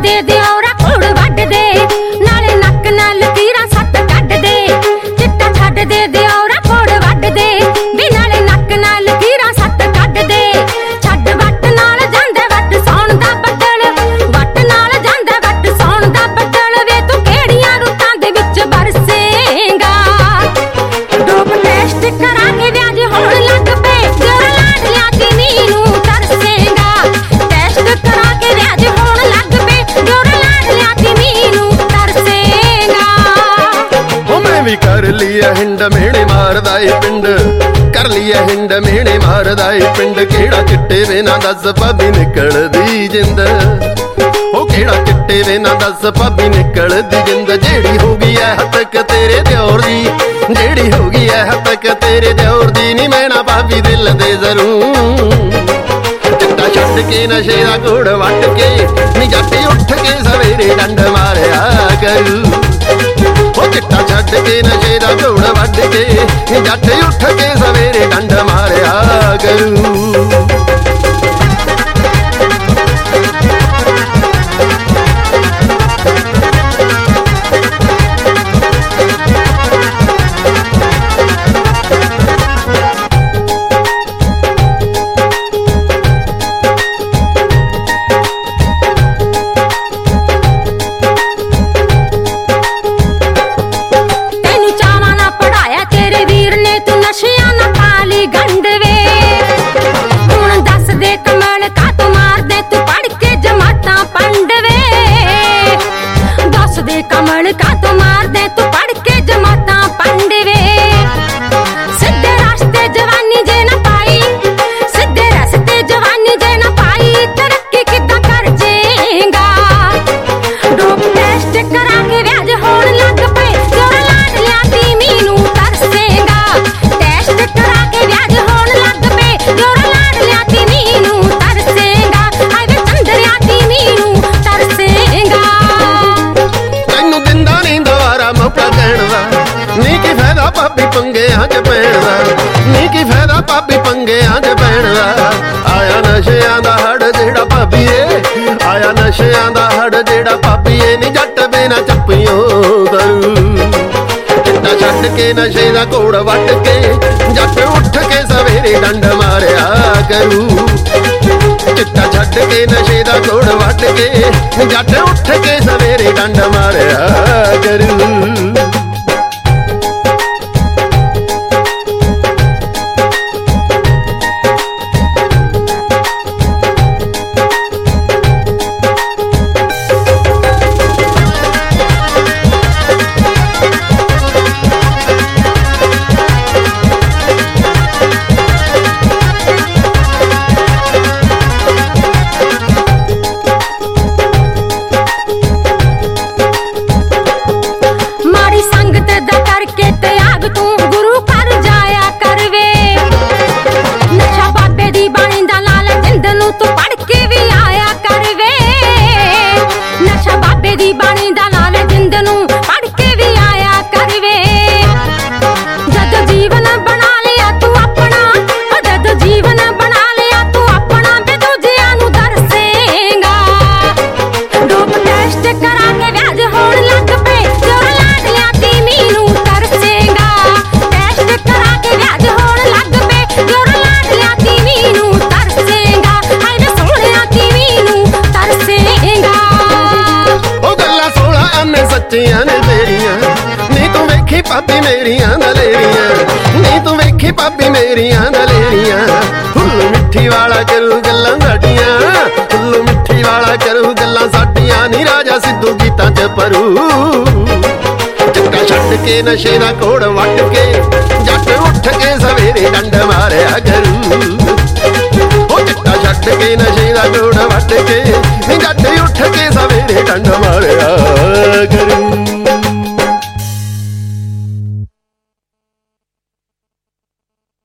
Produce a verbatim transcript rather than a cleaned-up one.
ਦੇ ਦਿਓਰਾ ਘੁੜ ਵੱਢ ਦੇ, ਨਾਲੇ ਨੱਕ ਨਾਲ ਲਕੀਰਾਂ ਸੱਤ ਕੱਢ ਦੇ। ਚਿੱਟਾ ਛੱਡ ਦੇ ਦਿਓਰਾ ਘੁੜ ਵੱਢ ਦੇ, ਵੀ ਨਾਲੇ ਨੱਕ ਨਾਲ ਲਕੀਰਾਂ ਸੱਤ ਕੱਢ ਦੇ। ਛੱਡ ਵੱਟ ਨਾਲ ਜਾਂਦਾ ਵੱਟ ਸੌਣ ਦਾ ਬੱਦਲ, ਵੱਟ ਨਾਲ ਜਾਂਦਾ ਵੱਟ ਸੌਣ ਦਾ ਬੱਦਲ। ਵੇ ਤੂੰ ਕਿਹੜੀਆਂ ਰੁੱਤਾਂ ਦੇ ਵਿੱਚ ਬਰਸੇਂਗਾ, ਡੋਪ ਟੈਸਟ ਕਰਾ ਕੇ ਵਿਆਜ ਹੋਣ ਲੱਗ ਪਏ। ਦਿਓਰਾ ਲਾਡ ਲਿਆ ਚੀਨੀ ਨੂੰ ਤਰਸੇਂਗਾ, ਟੈਸਟ ਕਰਾ ਕੇ ਵਿਆਜ ਹੋਣ ਲੱਗ ਪਏ। ਦਿਓਰਾ ਲਾਡ ਲਿਆ ਚੀਨੀ ਨੂੰ ਤਰਸੇਂਗਾ। ਉਹ ਮੈਂ ਵੀ ਕਰ ਲਿਆ ਹਿੰਡ ਮੇਣੇ ਮਾਰਦਾ ਏ ਪਿੰਡ, ਕਰ ਲਿਆ ਹਿੰਡ ਮੇਣੇ ਮਾਰਦਾ ਏ ਪਿੰਡ। ਕਿਹੜਾ ਚਿੱਟੇ ਵੇ ਨਾ ਦੱਸ ਭਾਬੀ ਨਿਕਲਦੀ ਜਿੰਦ, ਉਹ ਕਿਹੜਾ ਚਿੱਟੇ ਵੇ ਨਾ ਦੱਸ ਭਾਬੀ ਨਿਕਲਦੀ ਜਿੰਦ। ਜਿਹੜੀ ਹੋ ਗਈ ਐ ਹੱਤਕ ਤੇਰੇ ਦਿਓਰ ਦੀ, ਜਿਹੜੀ ਹੋ ਗਈ ਐ ਹੱਤਕ ਤੇਰੇ ਦਿਓਰ ਦੀ। ਨੀ ਮੈਂ ਨਾ ਭਾਬੀ ਦਿਲ ਦੇ ਜ਼ਰੂਰ, ਚਿੱਟਾ ਛੱਡ ਕੇ ਨਸ਼ੇ ਦਾ ਘੋੜ ਵੱਟ ਕੇ। ਨੀ ਜੱਟ ਉੱਠ ਕੇ ਸਵੇਰੇ ਡੰਡ ਮਾਰਿਆ ਕਰੂ, ਉਹ ਚਿੱਟਾ ਛੱਡ ਕੇ ਨਸ਼ੇ ਦਾ ਘੋੜ ਵੱਢ ਕੇ। ਜੱਟ ਉੱਠ ਕੇ ਸਵੇਰੇ ਡੰਡ ਮਾਰਿਆ ਕਰੂ। ਨਸ਼ਿਆਂ ਨਾ ਪਾਲੀ ਗੰਢ ਵੇ, ਹੁਣ ਦੱਸ ਦੇ ਕਮਲ ਕਾਤੋਂ ਮਾਰਦੇ ਤੂੰ ਪੜ ਕੇ ਜਮਾਤਾਂ ਪੰਡ ਵੇ। ਦੱਸ ਦੇ ਕਮਲ ਕਾਤੋਂ ਮਾਰਦੇ ਤੂੰ ਪੜ ਕੇ ਜਮਾਤਾਂ ਪੰਡ ਵੇ। ਸਿੱਧੇ ਰਸਤੇ ਜਵਾਨੀ ਜੇ ਨਾ ਪਾਈ, ਸਿੱਧੇ ਰਸਤੇ ਜਵਾਨੀ ਜੇ ਨਾ ਪਾਈ। ਤਰੱਕੀ ਕਿੱਦਾਂ ਕਰ ਜੇਗਾ, ਡੋਪ ਟੈਸਟ ਕਰਾ ਕੇ ਵਿਆਜ ਹੋਣ ਲੱਗ ਪਏ। ਦਿਓਰਾ ਲਾਡ ਲਿਆ ਤੀਵੀਂ ਨੂੰ ਤਰਸੇਂਗਾ, ਟੈਸਟ ਕਰਾ ਕੇ ਵਿਆਜ ਹੋਣ ਲੱਗ ਪਏ। ਦਿਓਰਾ ਲਾਡ ਲਿਆ ਤੀਵੀਂ ਨੂੰ ਤਰਸੇਂਗਾ, ਹਾਏ ਵੇ ਚੰਦਰਿਆ ਤੀਵੀਂ ਨੂੰ ਤਰਸੇਂਗਾ। ਤੈਨੂੰ ਦਿੰਦਾ ਨਹੀਂ ਦੁਬਾਰਾ ਮੌਕਾ ਕਹਿਣ ਦਾ, ਨੀ ਕੀ ਫਾਇਦਾ ਭਾਬੀ ਪੰਗਿਆਂ 'ਚ ਪੈਣ ਦਾ। ਨੀ ਕੀ ਫਾਇਦਾ ਭਾਬੀ ਪੰਗਿਆਂ 'ਚ ਪੈਣ ਦਾ। ਆਇਆ ਨਸ਼ਿਆਂ ਦਾ ਹੜ ਜਿਹੜਾ ਭਾਬੀ ਏ, ਆਇਆ ਨਸ਼ਿਆਂ ਦਾ ਹੜ ਜਿਹੜਾ ਭਾਬੀ ਏ। ਨੀ ਜੱਟ ਬਿਨਾ ਚੱਪਿਓ ਕਰੂ, ਚਿੱਟਾ ਛੱਡ ਕੇ ਨਸ਼ੇ ਦਾ ਘੋੜ ਵੱਟ ਕੇ। ਜੱਟ ਉੱਠ ਕੇ ਸਵੇਰੇ ਡੰਡ ਮਾਰਿਆ ਕਰੂ, ਚਿੱਟਾ ਛੱਡ ਕੇ ਨਸ਼ੇ ਦਾ ਘੋੜ ਵੱਟ ਕੇ। ਜੱਟ ਉੱਠ ਕੇ ਸਵੇਰੇ ਡੰਡ ਮਾਰਿਆ ਕਰੂ। ਮਾੜੀ ਸੰਗਤ ਦਾ ਕਰਕੇ ਤਿਆਗ ਤੂੰ ਗੁਰੂ ਘਰ ਜਾਇਆ ਕਰ ਵੇ। ਨਸ਼ਾ ਬਾਬੇ ਦੀ ਬਾਣੀ ਦਾ ਲਾਲ ਜਿੰਦ ਨੂੰ ਤੂੰ ਪੜ ਕੇ ਵੀ ਆਇਆ ਕਰ ਵੇ। ਨਸ਼ਾ ਬਾਬੇ ਦੀ ਬਾਣੀ ਦਾ ਲਾਲ ਜਿੰਦ ਨੂੰ ਪੜ ਕੇ ਵੀ ਆਇਆ ਕਰ ਵੇ। ਜਦ ਜੀਵਨ ਬਣਾ ਲਿਆ ਤੂੰ ਆਪਣਾ, ਉਹ ਜਦ ਜੀਵਨ ਬਣਾ ਲਿਆ ਤੂੰ ਆਪਣਾ। ਵੇ ਦੂਜਿਆਂ ਨੂੰ ਦਰਸੇਂਗਾ, ਡੋਪ ਟੈਸਟ ਕਰਾ ਕੇ ਵਿਆਜ ਹੋਣ ਲੱਗ ਪਏ। ਦਿਓਰਾ ਲਾਡ ਲਿਆ ਤੀਵੀਂ ਨੂੰ ਤਰਸੇਂਗਾ, ਟੈਸਟ ਕਰਾ ਕੇ ਵਿਆਜ ਹੋਣ ਲੱਗ ਪਏ। ਦਿਓਰਾ ਲਾਡ ਲਿਆ ਤੀਵੀਂ ਨੂੰ ਤਰਸੇਂਗਾ, ਹਾਏ ਵੇ ਸੋਹਣਿਆ ਤੀਵੀਂ ਨੂੰ ਤਰਸੇਂਗਾ। ਉਹ ਗੱਲਾਂ ਸੋਲਾਂ ਆਨੇ ਸੱਚੀਆਂ ਨੇ ਤੇਰੀਆਂ, ਨੀ ਤੂੰ ਵੇਖੀ ਭਾਬੀ ਮੇਰੀਆਂ ਦਲੇਰੀਆਂ। ਨੀ ਤੂੰ ਵੇਖੀ ਭਾਬੀ ਮੇਰੀਆਂ ਦਲੇਰੀਆਂ। ਫੁੱਲ ਮਿੱਠੀ ਵਾਲਾ ਕਰੂ ਗੱਲਾਂ ਸਾਡੀਆਂ, ਫੁੱਲ ਮਿੱਠੀ ਵਾਲਾ ਕਰੂ ਗੱਲਾਂ ਸਾਡੀਆਂ। ਨੀ ਰਾਜਾ ਸਿੱਧੂ ਗੀਤਾਂ 'ਚ ਪਰੂ, ਚਿੱਟਾ ਛੱਡ ਕੇ ਨਸ਼ੇ ਦਾ ਘੋੜ ਵੱਟ ਕੇ। ਜੱਟ ਉੱਠ ਕੇ ਸਵੇਰੇ ਡੰਡ ਮਾਰਿਆ ਕਰੂ, ਉਹ ਚਿੱਟਾ ਛੱਡ ਕੇ ਨਸ਼ੇ ਦਾ ਘੋੜ ਵੱਟ ਕੇ। ਨੀ ਜੱਟ ਉੱਠ ਕੇ ਸਵੇਰੇ